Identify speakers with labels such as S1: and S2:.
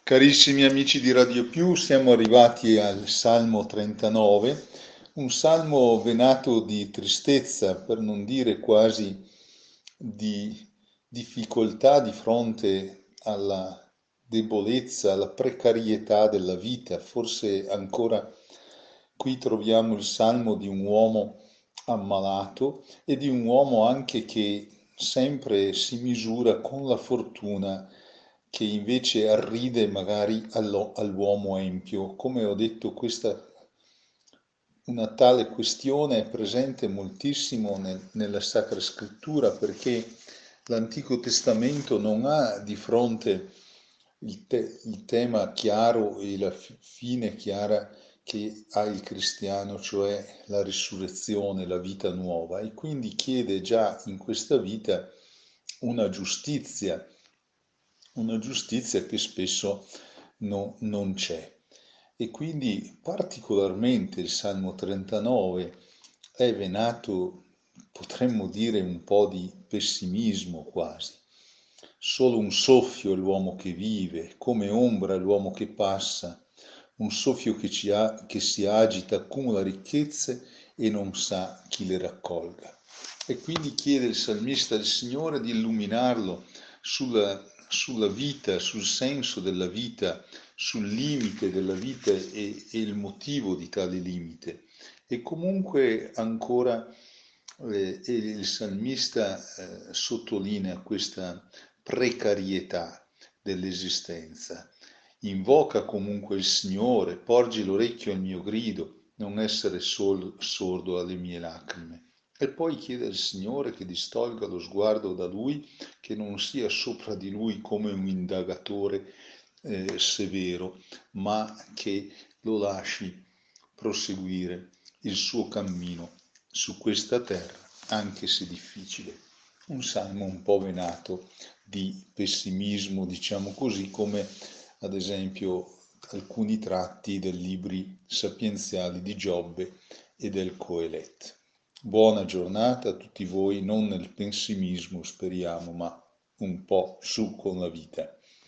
S1: Carissimi amici di Radio Più, siamo arrivati al Salmo 39, un salmo venato di tristezza, per non dire quasi di difficoltà di fronte alla debolezza, alla precarietà della vita. Forse ancora qui troviamo il salmo di un uomo ammalato e di un uomo anche che sempre si misura con la fortuna che invece arride magari all'uomo empio. Come ho detto, una tale questione è presente moltissimo nella Sacra Scrittura perché l'Antico Testamento non ha di fronte il tema chiaro e la fine chiara che ha il cristiano, cioè la risurrezione, la vita nuova, e quindi chiede già in questa vita una giustizia, una giustizia che spesso non c'è. E quindi particolarmente il Salmo 39 è venato, potremmo dire, un po' di pessimismo quasi. Solo un soffio è l'uomo che vive, come ombra l'uomo che passa, un soffio che si agita, accumula ricchezze e non sa chi le raccolga. E quindi chiede il salmista al Signore di illuminarlo sulla vita, sul senso della vita, sul limite della vita e il motivo di tale limite. E comunque ancora il salmista sottolinea questa precarietà dell'esistenza. Invoca comunque il Signore, porgi l'orecchio al mio grido, non essere sordo alle mie lacrime. E poi chiede al Signore che distolga lo sguardo da Lui, che non sia sopra di Lui come un indagatore severo, ma che lo lasci proseguire il suo cammino su questa terra, anche se difficile. Un salmo un po' venato di pessimismo, diciamo così, come ad esempio alcuni tratti dei libri sapienziali di Giobbe e del Coelet. Buona giornata a tutti voi, non nel pessimismo speriamo, ma un po' su con la vita.